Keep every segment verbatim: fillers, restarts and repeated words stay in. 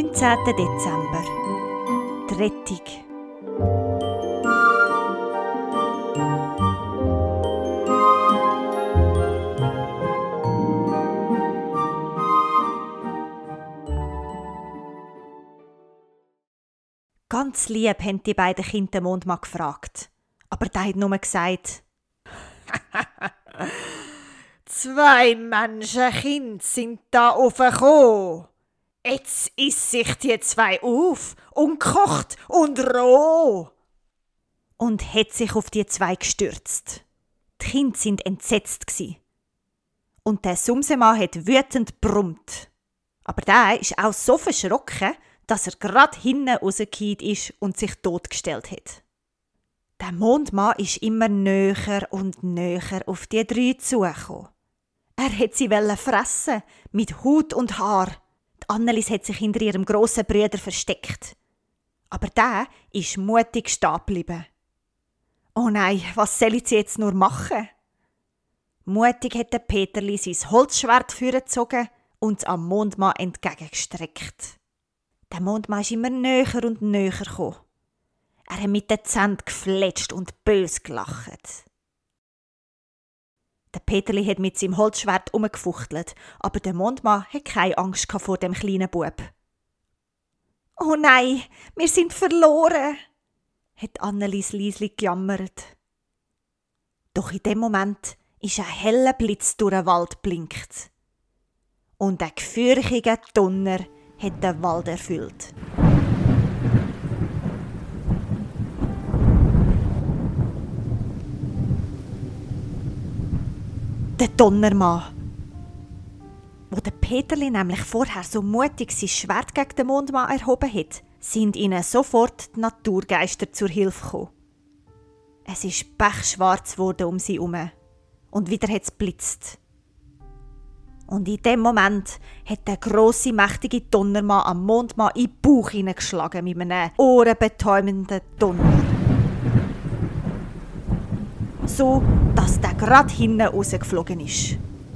neunzehnten Dezember. Die Rettung. Ganz lieb haben die beiden Kinder den Mondmann gefragt. Aber der hat nur gesagt: Zwei Menschenkinder sind da aufgekommen. Jetzt isst sich die zwei auf und kocht und roh. Und hat sich auf die zwei gestürzt. Die Kinder sind entsetzt gsi. Und der Sumsemann hat wütend brummt. Aber der ist auch so verschrocken, dass er grad hinten rausgefallen ist und sich totgestellt hat. Der Mondmann ist immer näher und näher auf die drei zugekommen. Er hat sie fressen, mit Haut und Haar. Die Annelis hat sich hinter ihrem grossen Bruder versteckt. Aber der ist mutig stehen geblieben. Oh nein, was soll ich jetzt nur machen? Mutig hat der Peterli sein Holzschwert vorgezogen und es am Mondmann entgegengestreckt. Der Mondmann ist immer näher und näher gekommen. Er hat mit den Zähnen gefletscht und bös gelacht. Der Peterli hat mit seinem Holzschwert umgefuchtelt, aber der Mondmann hat keine Angst vor dem kleinen Bub. «Oh nein, wir sind verloren!» hat Annelis leislich gejammert. Doch in dem Moment ist ein heller Blitz durch den Wald geblinkt. Und ein gefürchiger Donner hat den Wald erfüllt. Der Donnermann. Wo der Peterli nämlich vorher so mutig sein Schwert gegen den Mondmann erhoben hat, sind ihnen sofort die Naturgeister zur Hilfe gekommen. Es ist pechschwarz geworden um sie herum. Und wieder hat es blitzt. Und in dem Moment hat der grosse, mächtige Donnermann am Mondmann in den Bauch hineingeschlagen mit einem ohrenbetäubenden Donner. So, dass der grad hinten rausgeflogen ist.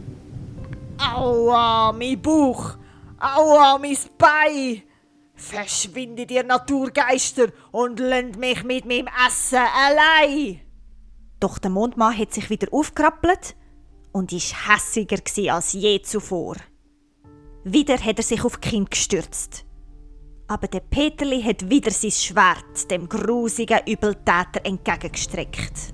Aua, mein Bauch! Aua, mein Bein! Verschwindet ihr Naturgeister und lasst mich mit meinem Essen allein! Doch der Mondmann hat sich wieder aufgerappelt und war hässiger als je zuvor. Wieder hat er sich auf die Kinder gestürzt. Aber der Peterli hat wieder sein Schwert dem grusigen Übeltäter entgegengestreckt.